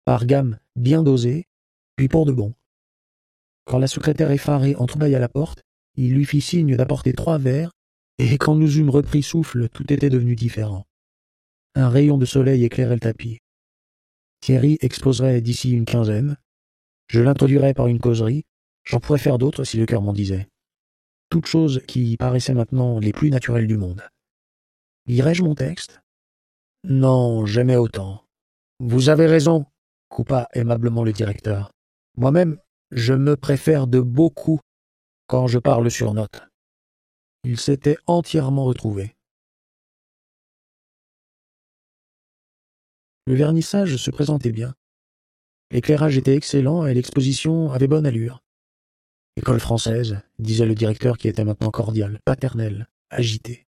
par gamme bien dosée, puis pour de bon. Quand la secrétaire effarée entrebâilla la porte, il lui fit signe d'apporter 3 verres, et quand nous eûmes repris souffle, tout était devenu différent. Un rayon de soleil éclairait le tapis. Thierry exposerait d'ici une quinzaine. Je l'introduirais par une causerie. J'en pourrais faire d'autres si le cœur m'en disait. Toutes choses qui paraissaient maintenant les plus naturelles du monde. Lirais-je mon texte? Non, jamais autant. Vous avez raison, coupa aimablement le directeur. Moi-même, je me préfère de beaucoup quand je parle sur note. Il s'était entièrement retrouvé. Le vernissage se présentait bien. L'éclairage était excellent et l'exposition avait bonne allure. École française, disait le directeur qui était maintenant cordial, paternel, agité.